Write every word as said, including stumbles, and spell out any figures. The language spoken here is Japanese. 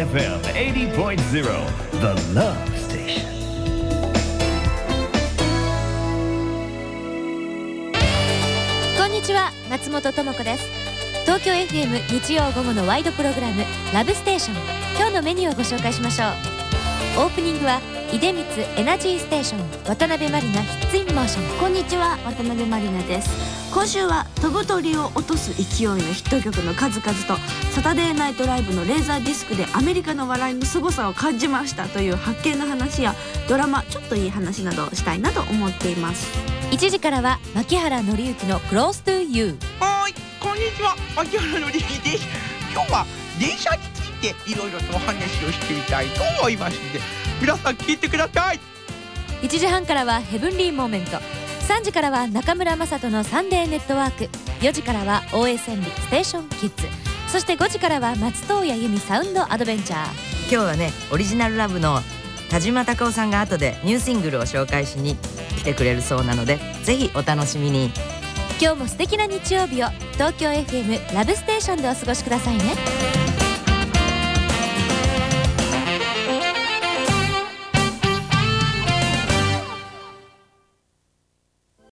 エフエム エイティーポイントゼロ The Love Station。 こんにちは、松本智子です。東京 エフエム 日曜午後のワイドプログラムラブステーション、今日のメニューをご紹介しましょう。オープニングは出光エナジーステーション、渡辺満里奈ヒッツインモーション。 こんにちは、渡辺満里奈です。今週は飛ぶ鳥を落とす勢いのヒット曲の数々とサタデーナイトライブのレーザーディスクでアメリカの笑いの凄さを感じましたという発見の話やドラマちょっといい話などをしたいなと思っています。 いちじからは牧原紀之の Close to You。 はい、こんにちは、牧原紀之です。今日は電車についていろいろとお話をしてみたいと思いますので、皆さん聞いてください。 いちじはんからはヘブンリーモーメント、さんじからは中村雅人のサンデーネットワーク、よじからは大江千里ステーションキッズ、そしてごじからは松任谷由実サウンドアドベンチャー。 今日はね、オリジナルラブの田島貴夫さんが後でニューシングルを紹介しに来てくれるそうなので、ぜひお楽しみに。 今日も素敵な日曜日を東京 エフエム ラブステーションでお過ごしくださいね。